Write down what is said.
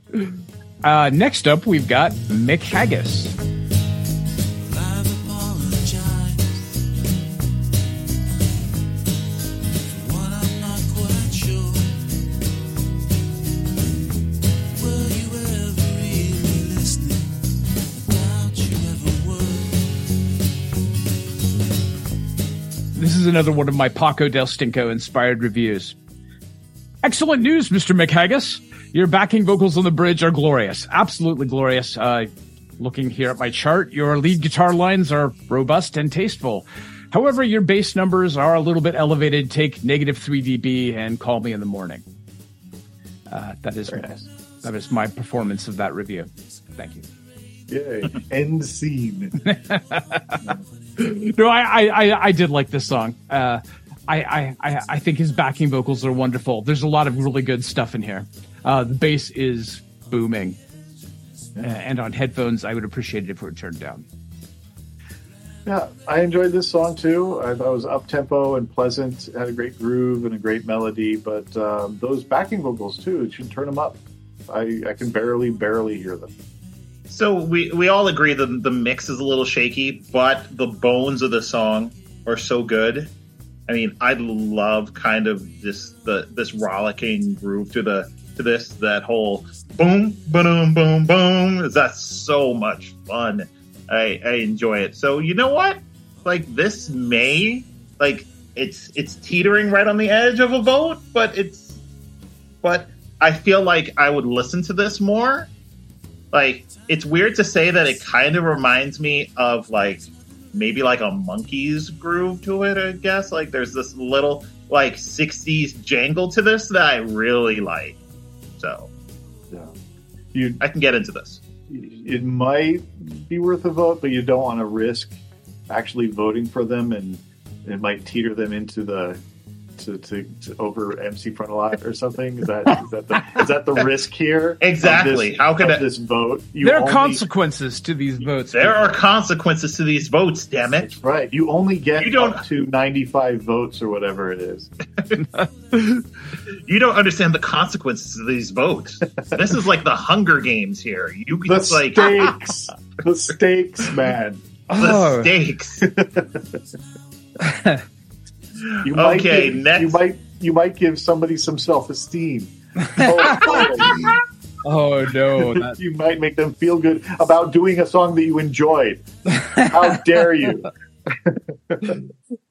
Next up, we've got Mick Haggis. This is another one of my Paco del Stinko inspired reviews. Excellent news, Mr. Mick Haggis. Your backing vocals on the bridge are glorious. Absolutely glorious. Looking here at my chart, your lead guitar lines are robust and tasteful. However, your bass numbers are a little bit elevated. Take -3 dB and call me in the morning. That is my performance of that review. Thank you. Yay. End scene. No, I did like this song. I think his backing vocals are wonderful. There's a lot of really good stuff in here. The bass is booming. And on headphones, I would appreciate it if it were turned down. Yeah, I enjoyed this song too. I thought it was up-tempo and pleasant. It had a great groove and a great melody. But those backing vocals too, it should turn them up. I can barely hear them. So we all agree that the mix is a little shaky, but the bones of the song are so good. I mean, I love kind of this rollicking groove to this, that whole boom, boom, boom, boom. That's so much fun. I enjoy it. So you know what? Like this it's teetering right on the edge of a vote, but I feel like I would listen to this more. Like, it's weird to say that it kind of reminds me of, like, maybe like a Monkees groove to it, I guess. Like, there's this little, like, 60s jangle to this that I really like. So, yeah. I can get into this. It might be worth a vote, but you don't want to risk actually voting for them, and it might teeter them into the to over MC Frontalot or something. Is that the risk here? Exactly. How could this vote? There are consequences to these votes. There are consequences to these votes. Damn it! That's right. You only get up to 95 votes or whatever it is. You don't understand the consequences of these votes. This is like the Hunger Games here. Stakes. The stakes, man. The stakes. You might give somebody some self-esteem. Oh no! You might make them feel good about doing a song that you enjoyed. How dare you?